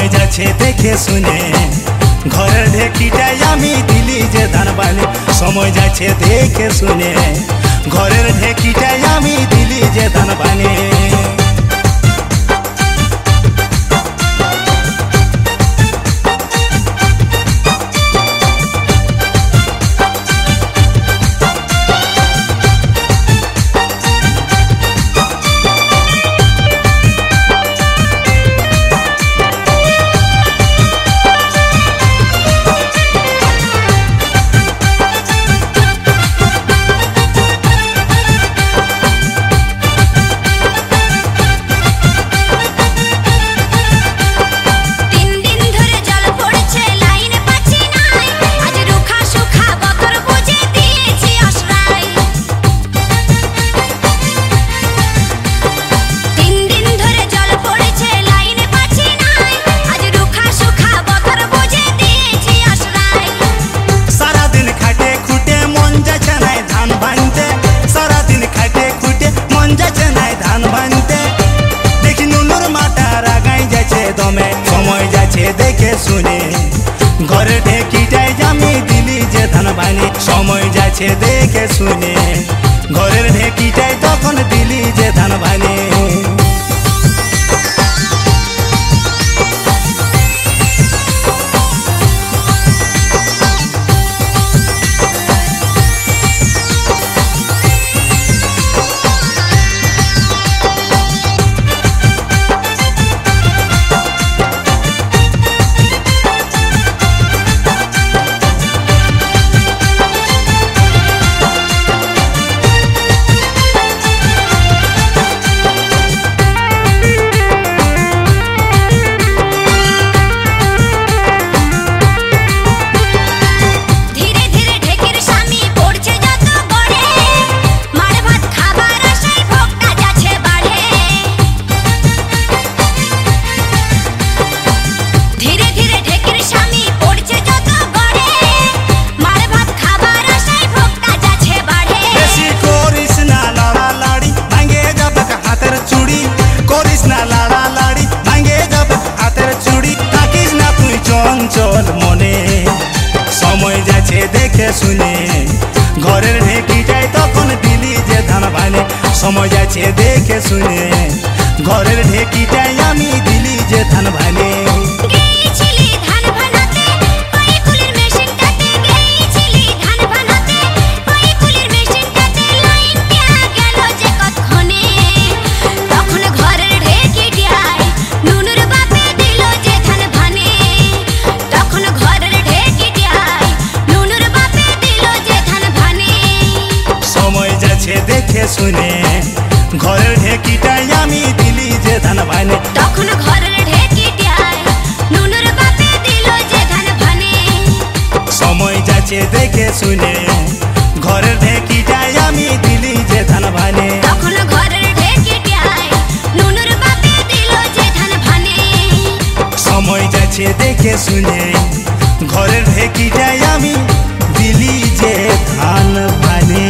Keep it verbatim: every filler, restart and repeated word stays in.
সময় যাচ্ছে দেখে শুনে ঘরের ঢেকিটাই আমি দিলি যে ধান বানে সময় যাচ্ছে দেখে শুনে ঘরের ঢেকিটাই আমি দিলি যে ধান বানে দেখে শুনে ঘরে ঢেকিটাই আমি দিলি যে ধান বানে সময় যাচ্ছে দেখে শুনে ঘরের ঢেকিটাই তখন দিলি যে ধান বানে চল মনে সময় যাচ্ছে দেখে শুনে ঘরের ঢেকিটাই তখন দিলি যে ধান বানে সময় যাচ্ছে দেখে শুনে ঘরের ঢেকিটাই আমি দিলি যে ধান বানে দেখে শুনে ঘরের ঢেকিটাই আমি দিলি যে ধান বানে তখন ঘরের ঢেকিটাই নুনুর বাপে দিল যে ধান বানে সময় যাচ্ছে দেখে শুনে ঘরের ঢেকিটাই আমি দিলি যে ধান বানে তখন ঘরের ঢেকিটাই নুনুর বাপে দিল যে ধান বানে সময় যাচ্ছে দেখে শুনে ঘরের ঢেকিটাই আমি দিলি যে ধান বানে।